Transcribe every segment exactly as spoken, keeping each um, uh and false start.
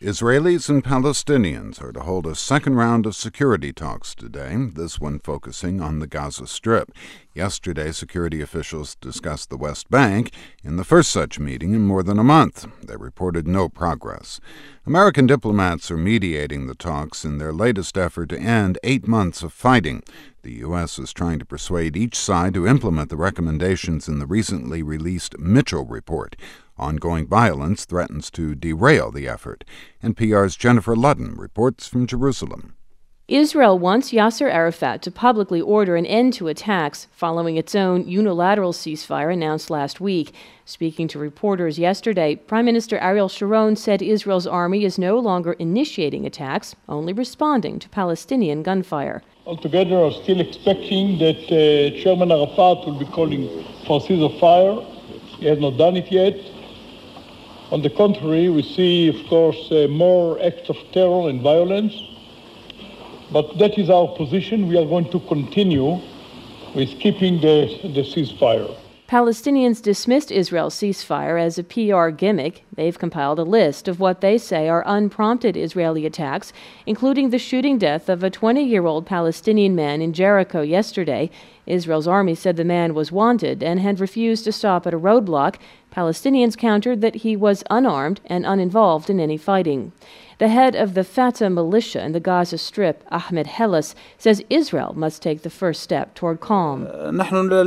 Israelis and Palestinians are to hold a second round of security talks today, this one focusing on the Gaza Strip. Yesterday, security officials discussed the West Bank in the first such meeting in more than a month. They reported no progress. American diplomats are mediating the talks in their latest effort to end eight months of fighting. The U S is trying to persuade each side to implement the recommendations in the recently released Mitchell Report. Ongoing violence threatens to derail the effort. N P R's Jennifer Ludden reports from Jerusalem. Israel wants Yasser Arafat to publicly order an end to attacks following its own unilateral ceasefire announced last week. Speaking to reporters yesterday, Prime Minister Ariel Sharon said Israel's army is no longer initiating attacks, only responding to Palestinian gunfire. Altogether, I'm still expecting that uh, Chairman Arafat will be calling for a ceasefire. He has not done it yet. On the contrary, we see, of course, uh, more acts of terror and violence. But that is our position. We are going to continue with keeping the, the ceasefire. Palestinians dismissed Israel's ceasefire as a P R gimmick. They've compiled a list of what they say are unprompted Israeli attacks, including the shooting death of a twenty-year-old Palestinian man in Jericho yesterday. Israel's army said the man was wanted and had refused to stop at a roadblock. Palestinians countered that he was unarmed and uninvolved in any fighting. The head of the Fatah militia in the Gaza Strip, Ahmed Hellas, says Israel must take the first step toward calm. We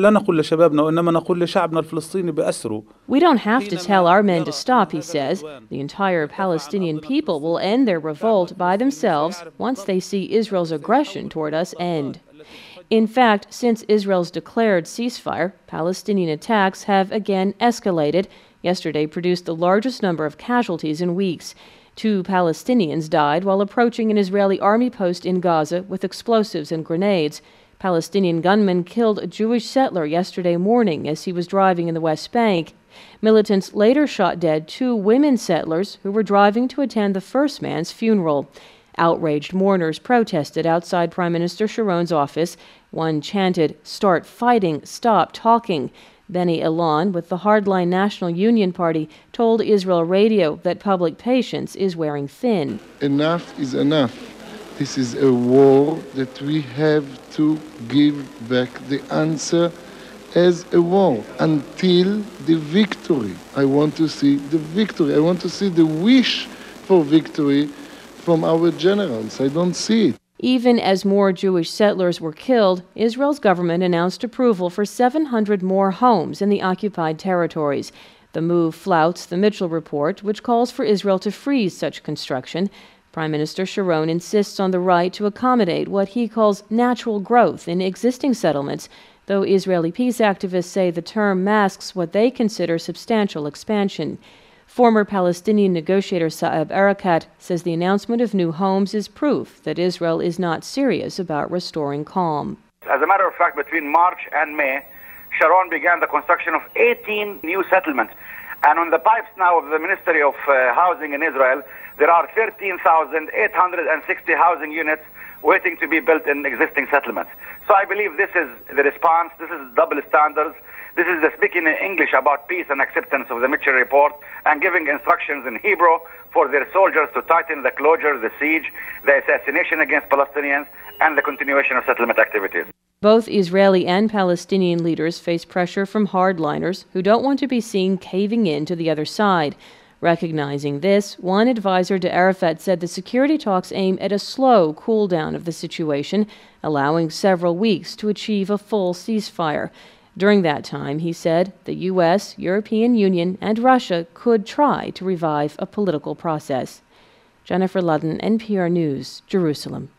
don't have to tell our men to stop, he says. The entire Palestinian people will end their revolt by themselves once they see Israel's aggression toward us end. In fact, since Israel's declared ceasefire, Palestinian attacks have again escalated. Yesterday produced the largest number of casualties in weeks. Two Palestinians died while approaching an Israeli army post in Gaza with explosives and grenades. Palestinian gunmen killed a Jewish settler yesterday morning as he was driving in the West Bank. Militants later shot dead two women settlers who were driving to attend the first man's funeral. Outraged mourners protested outside Prime Minister Sharon's office. One chanted, "Start fighting, stop talking." Benny Elon, with the hardline National Union Party, told Israel Radio that public patience is wearing thin. Enough is enough. This is a war that we have to give back the answer as a war until the victory. I want to see the victory. I want to see the wish for victory from our generals. I don't see it. Even as more Jewish settlers were killed, Israel's government announced approval for seven hundred more homes in the occupied territories. The move flouts the Mitchell Report, which calls for Israel to freeze such construction. Prime Minister Sharon insists on the right to accommodate what he calls natural growth in existing settlements, though Israeli peace activists say the term masks what they consider substantial expansion. Former Palestinian negotiator Saeb Erekat says the announcement of new homes is proof that Israel is not serious about restoring calm. As a matter of fact, between March and May, Sharon began the construction of eighteen new settlements. And on the pipes now of the Ministry of uh, Housing in Israel, there are thirteen thousand eight hundred sixty housing units waiting to be built in existing settlements. So I believe this is the response. This is double standards. This is the speaking in English about peace and acceptance of the Mitchell Report and giving instructions in Hebrew for their soldiers to tighten the closure, the siege, the assassination against Palestinians, and the continuation of settlement activities. Both Israeli and Palestinian leaders face pressure from hardliners who don't want to be seen caving in to the other side. Recognizing this, one advisor to Arafat said the security talks aim at a slow cool down of the situation, allowing several weeks to achieve a full ceasefire. During that time, he said, the U S, European Union, and Russia could try to revive a political process. Jennifer Ludden, N P R News, Jerusalem.